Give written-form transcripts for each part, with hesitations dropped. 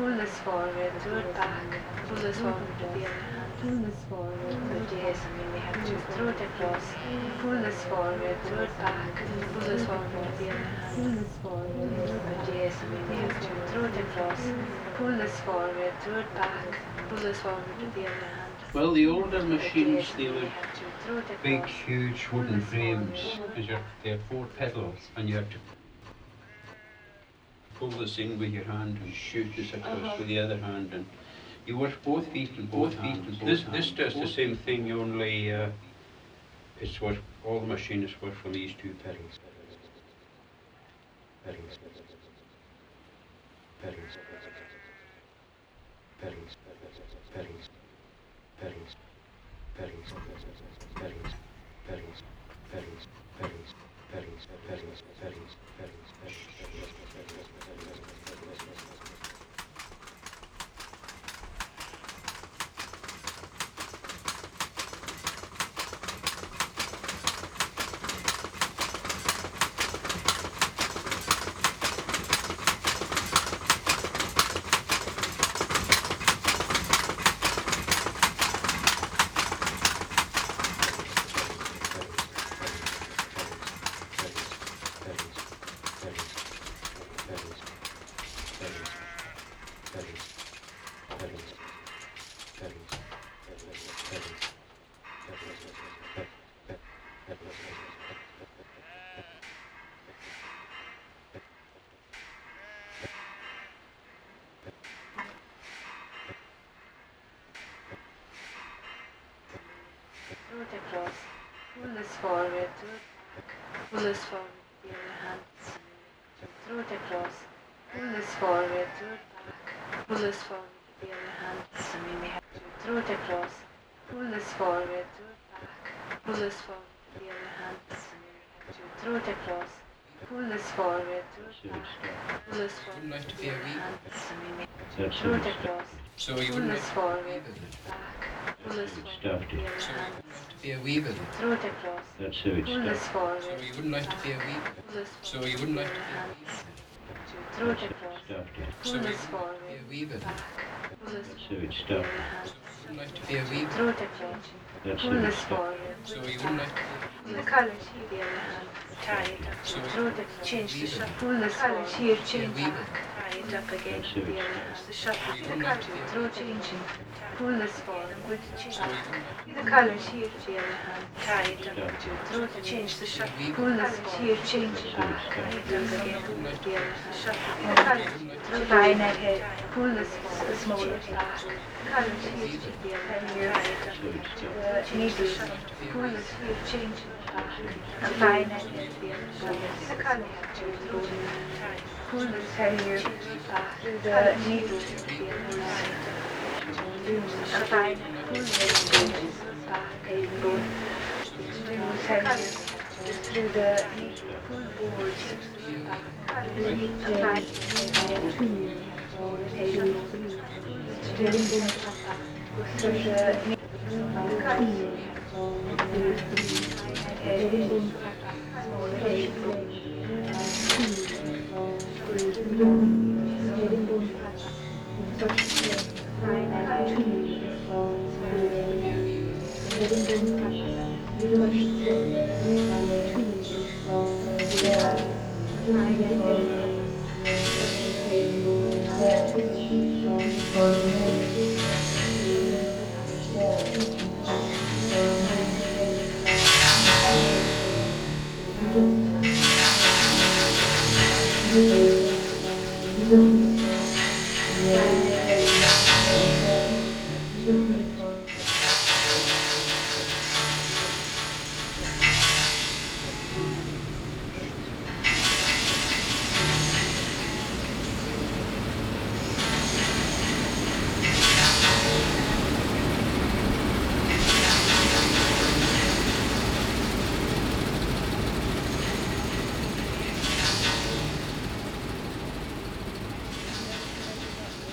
pull this forward, do it back, pull this forward with the other hand, pull this forward, good yes, and then we have to throw it across, pull this forward, do it back, pull this forward with the other hand, pull this forward, good yes, and then we have to throw it across, pull this forward, do it back, pull this forward with the other hand. Well, the older machines, they were Throw it big, across. huge wooden frames, because they had 4 pedals, and you have to pull this in with your hand and shoot this across with the other hand, and you work both feet and both hands. This does the same thing, only it's what all the machines work from these 2 pedals. Pedals. Pedals. Pedals. Pedals. Pedals. Pedals. Pedals. Pedals. Pedals. Pedals. Pedals. Pedals. Pedals. Throw it across, pull this forward, do it back, pull this forward with the other hand, throw it across, pull this forward, do it back, pull this forward with the other hand, and we may have to throw it across, pull this forward, do it back, pull this forward with the other hand, and we may have to throw it across, pull this forward, do it back, pull this forward with the other hand, and we may have to throw it across, So you pull wouldn't this like forward, back, pull this forward with the other hand, to be a weevil. throw it across, That's how it's pull done. this forward, So you wouldn't like to be a weevil. pull this So you wouldn't like to be a hands, throw it across, Stuffed it. pull this forward, be a weevil. back, pull this That's how forward it's with the done. other hand, You wouldn't like to be a weevil. throw it across, That's pull how this it's done. forward, So you wouldn't like to be the colours with the other hand, tie it up, So throw it, change the shot, pull this forward, here, change back, tie it up again with the other hand, the shot with the colour, throw changing, pull this forward, with change back, the colours here with the other hand, tie it up, throw it, change the shot, pull this forward, here, change it back, tie it up again with the other hand, shot with the colours, throw line ahead, pull this forward, smaller back, colours here with the other hand, tie it up, needle shot, pull this here, change it back, and line ahead with the other shot, the colour throw it, pull this here back, the needle with the other hand, and line pull this change it back, both, through the needle, pull forward, back, and line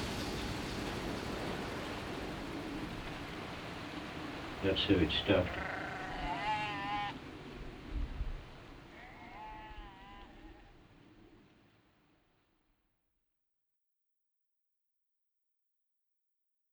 That's how it's stuffed.